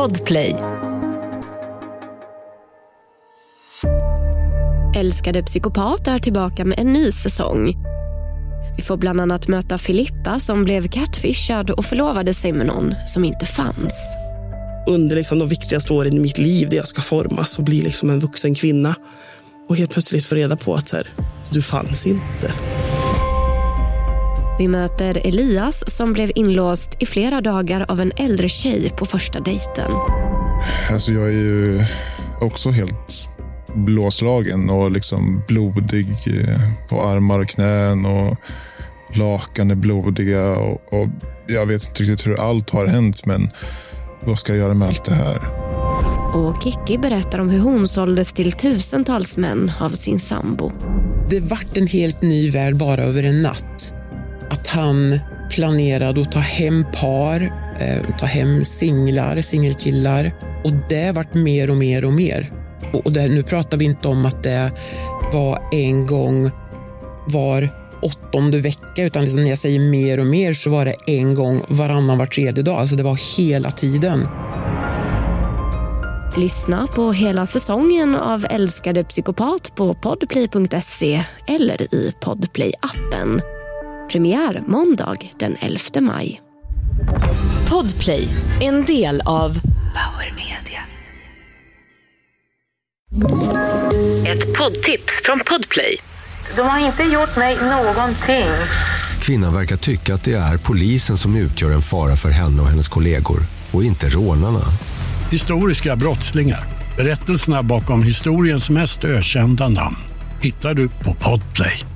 Podplay. Älskade psykopat är tillbaka med en ny säsong. Vi får bland annat möta Filippa som blev catfishad och förlovade sig med någon som inte fanns. Under de viktigaste åren i mitt liv där jag ska formas och bli en vuxen kvinna. Och helt plötsligt få reda på att du fanns inte. Vi möter Elias som blev inlåst i flera dagar av en äldre tjej på första dejten. Alltså jag är ju också helt blåslagen och blodig på armar och knän och lakan är blodiga och jag vet inte riktigt hur allt har hänt, men vad ska jag göra med allt det här? Och Kiki berättar om hur hon såldes till tusentals män av sin sambo. Det vart en helt ny värld bara över en natt. Att han planerade att ta hem par, ta hem singelkillar. Och det vart mer och mer och mer. Och nu pratar vi inte om att det var en gång var 8:e vecka, utan när jag säger mer och mer så var det en gång varannan var tredje dag. Alltså det var hela tiden. Lyssna på hela säsongen av Älskade psykopat på podplay.se eller i Podplay-appen. Premiär måndag den 11 maj. Podplay, en del av Power Media. Ett poddtips från Podplay. De har inte gjort mig någonting. Kvinnan verkar tycka att det är polisen som utgör en fara för henne och hennes kollegor och inte rånarna. Historiska brottslingar. Berättelserna bakom historiens mest ökända namn hittar du på Podplay.